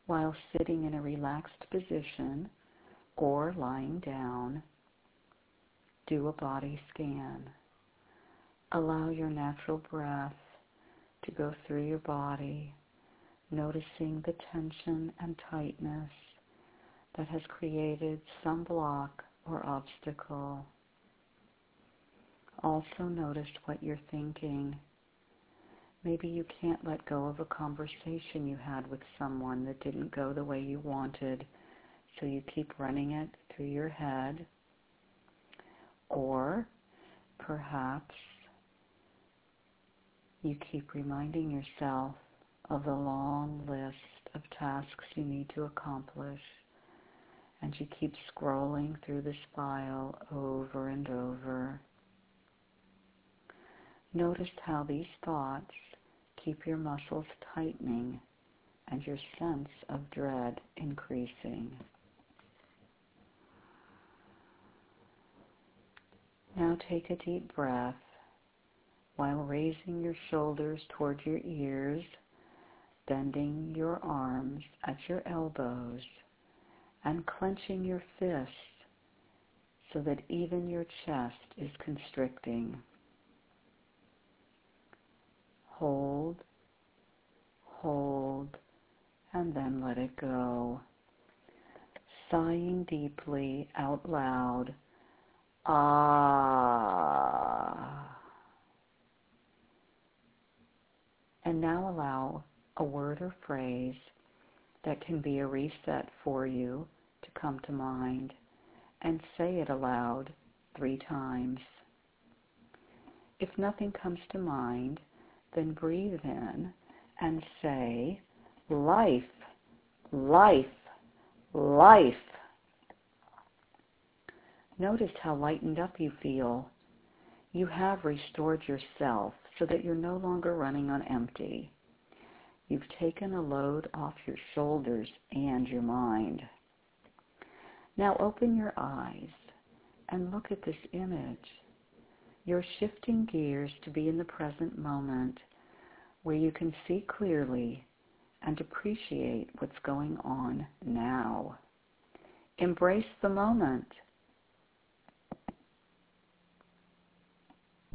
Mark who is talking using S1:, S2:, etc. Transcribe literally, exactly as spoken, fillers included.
S1: While sitting in a relaxed position or lying down, do a body scan. Allow your natural breath to go through your body, noticing the tension and tightness that has created some block or obstacle. Also notice what you're thinking. Maybe you can't let go of a conversation you had with someone that didn't go the way you wanted, so you keep running it through your head. Or perhaps you keep reminding yourself of the long list of tasks you need to accomplish, and you keep scrolling through this file over and over. Notice how these thoughts keep your muscles tightening and your sense of dread increasing. Now take a deep breath while raising your shoulders toward your ears, bending your arms at your elbows, and clenching your fists so that even your chest is constricting. Hold, hold, and then let it go. Sighing deeply out loud, ah. And now allow a word or phrase that can be a reset for you to come to mind, and say it aloud three times. If nothing comes to mind, then breathe in and say, life, life, life. Notice how lightened up you feel. You have restored yourself so that you're no longer running on empty. You've taken a load off your shoulders and your mind. Now open your eyes and look at this image. You're shifting gears to be in the present moment where you can see clearly and appreciate what's going on now. Embrace the moment